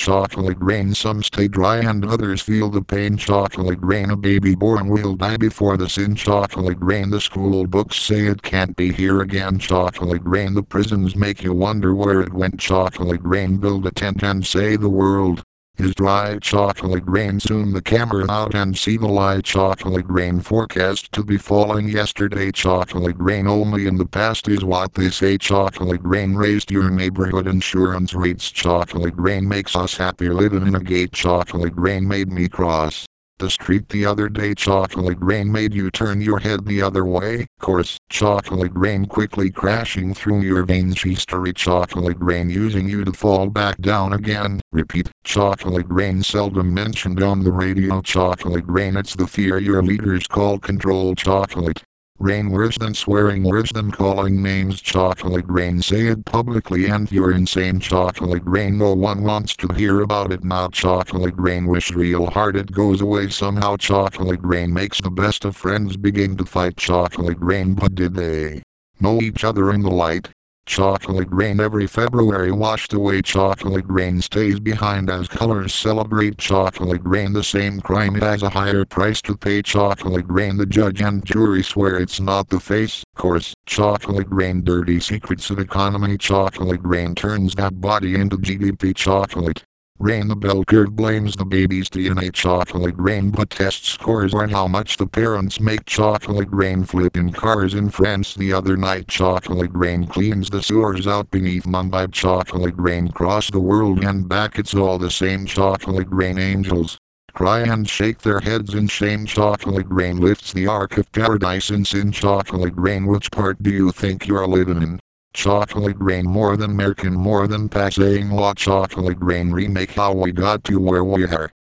chocolate rain. Some stay dry and others feel the pain. Chocolate rain. A baby born will die before the sin. Chocolate rain. The school books say it can't be here again. Chocolate rain. The prisons make you wonder where it went. Chocolate rain. Build a tent and say the world is dry. Chocolate rain. Zoom the camera out and see the light. Chocolate rain. Forecast to be falling yesterday. Chocolate rain. Only in the past is what they say. Chocolate rain raised your neighborhood insurance rates. Chocolate rain makes us happy living in a gate. Chocolate rain made me cross the street the other day. Chocolate rain made you turn your head the other way. Course, chocolate rain quickly crashing through your veins. History. Chocolate rain using you to fall back down again. Repeat. Chocolate rain seldom mentioned on the radio. Chocolate rain. It's the fear your leaders call control. Chocolate rain. Worse than swearing, worse than calling names. Chocolate rain. Say it publicly and you're insane. Chocolate rain. No one wants to hear about it now. Chocolate rain. Wish real hard it goes away somehow. Chocolate rain makes the best of friends begin to fight. Chocolate rain. But did they know each other in the light? Chocolate rain. Every February washed away. Chocolate rain stays behind as colors celebrate. Chocolate rain. The same crime, it has a higher price to pay. Chocolate rain. The judge and jury swear it's not the face. Course. Chocolate rain. Dirty secrets of economy. Chocolate rain turns that body into GDP. Chocolate rain. The bell curve blames the baby's DNA. Chocolate rain. But test scores are how much the parents make. Chocolate rain. Flipping cars in France the other night. Chocolate rain cleans the sewers out beneath Mumbai. Chocolate rain cross the world and back, it's all the same. Chocolate rain. Angels cry and shake their heads in shame. Chocolate rain lifts the ark of paradise in sin. Chocolate rain. Which part do you think you're living in? Chocolate rain. More than American, more than passing law. Chocolate rain. Remake how we got to where we are.